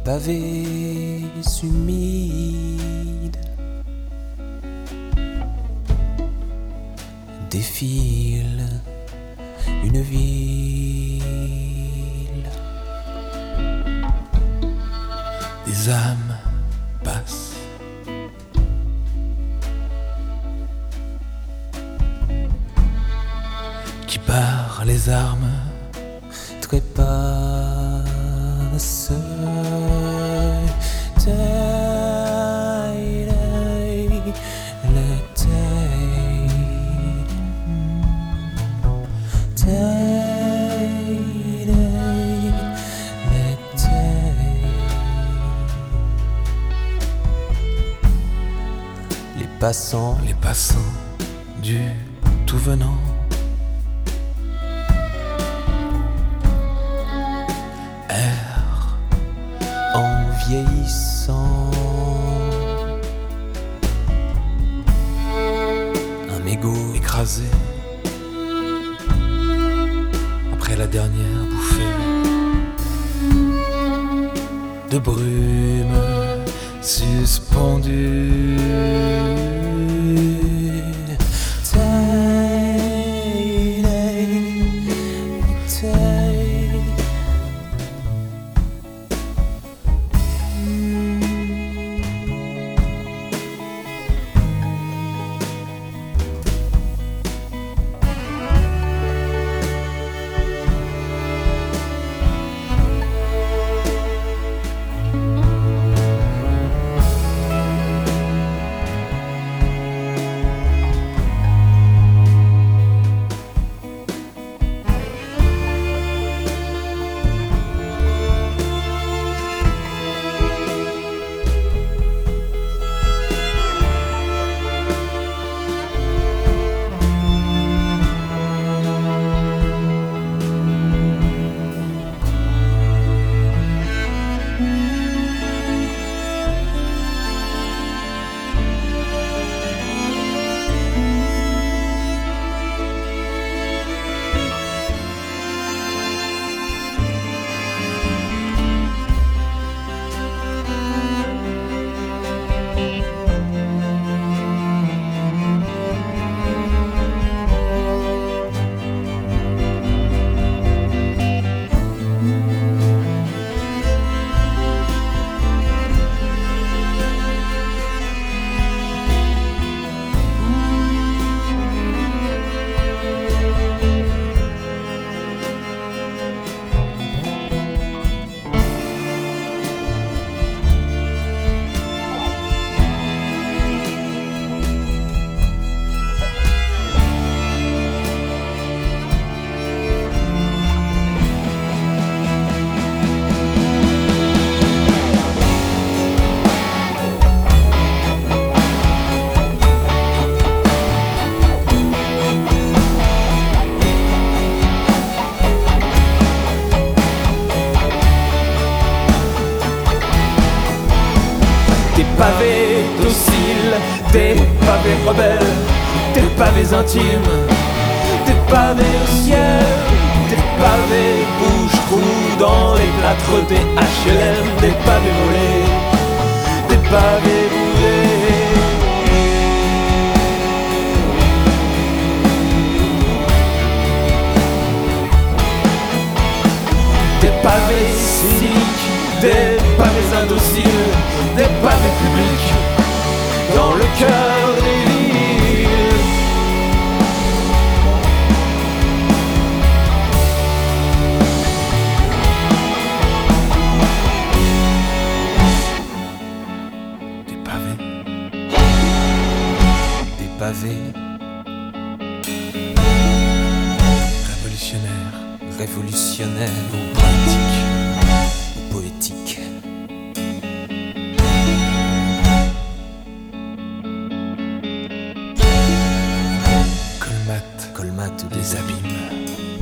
pavés humides défile une ville, des âmes passent, qui barrent les armes, trépassent. Les passants du tout venant, errent en vieillissant. Un mégot écrasé après la dernière bouffée de brume suspendue. Des pavés dociles, des pavés rebelles, des pavés intimes, des pavés au ciel, des pavés bouche-trous dans les plâtres des HLM, des pavés volés, des pavés bourrés. Des pavés cyniques, des pavés indociles, des pavés publics dans le cœur des villes. Des pavés, des pavés révolutionnaires, révolutionnaires ou poétiques, ou poétiques. Colmate des abîmes.